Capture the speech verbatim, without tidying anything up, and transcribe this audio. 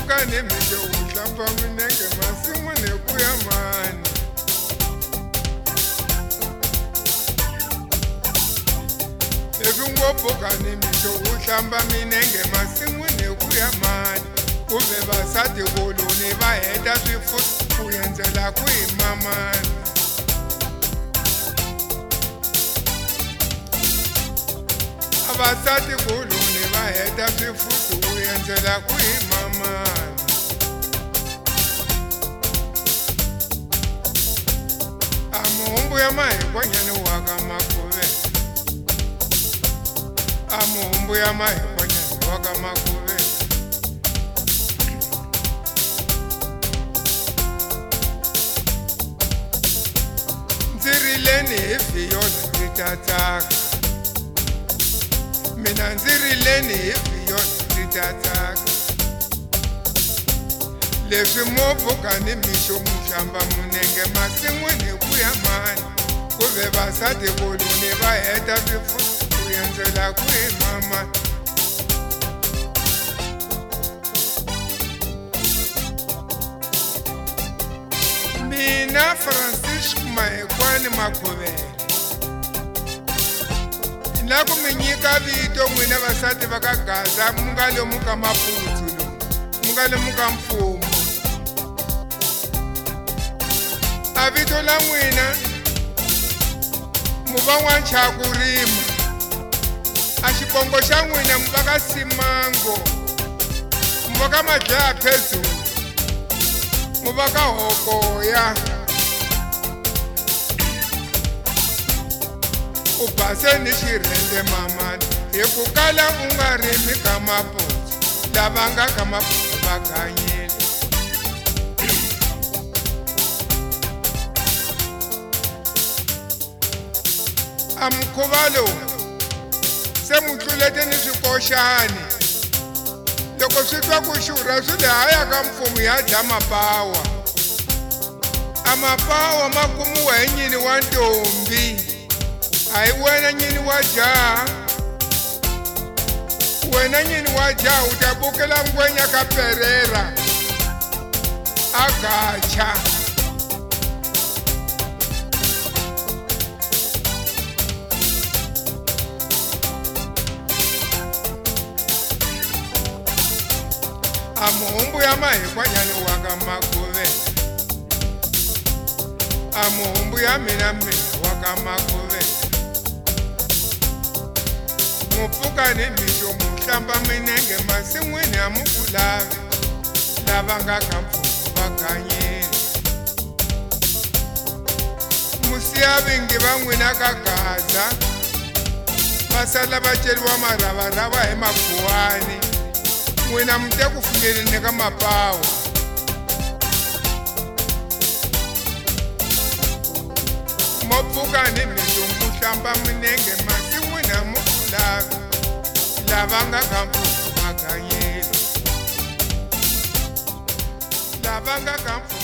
Mupfuka nemhete uhlamba minenge masimu nekuya mani. Ekungopfuka nemhete uhlamba minenge masimu nekuya mani. Kuve vasati koloni vaheta swifusi kuyenzela kuyimamani. Vasati koloni vaheta swifusi kuyenzela kuyimamani. Amuhumbu ya mahikwanyani waka makuve. Amuhumbu ya mahikwanyani waka makuve. Nzirileni hivi yona nzitataka. Mina nzirileni hivi yona nzitataka. Leswi mupfuka ni mixo muhlamba munenge masin'wini kuya mani. Kuve vasati koloni vaheta swifusi kuyenzela kuyimamani. Mina Francis Mahekwani Makhuvele la ku mi nyika vito n'wina vasati va ka Gaza mu nga lomu ka Maputsu lomu mu nga lomu ka mfumo. A vito la n'wina mu va n'wanchakurima. A xibongo xa n'wina mu va ka Simango, mu va ka Madlaya Phezulu, mu va ka Hokoya. U base ni xirhende mamani hi ku kala u nga rimi ka Maputsu lava nga ka Maputsu va ganyile. A mukhuva lowu se mu tlulete ni swikoxani. Loko swi twa ku xurha swi le haya ka mfumo ya dya mapawa. A mapawa ma kumiwa hi nyini wa ntombi. Hayi wena nyini wa jaha. Wena nyini wa jaha u ta bukela ngwenya ka Perera a Gacha. A muhumbu ya mahikwanyani waka Makhuvele. A muhumbu ya mina mina waka Makhuvele. Mupfuka ni mixo muhlamba minenge masin'wini ya mukulavi lava nga ka mfumo va ganyile. Musiya vingi va n'wina ka Gaza va sala va ceriwa maravarava hi makhuwani. N'wina mu te ku finyeleni ka mapawa. Mupfuka ni mixo muhlamba minenge masin'wini ya mukulavi lava nga ka mfumo va ganyile. Lava nga ka mfumo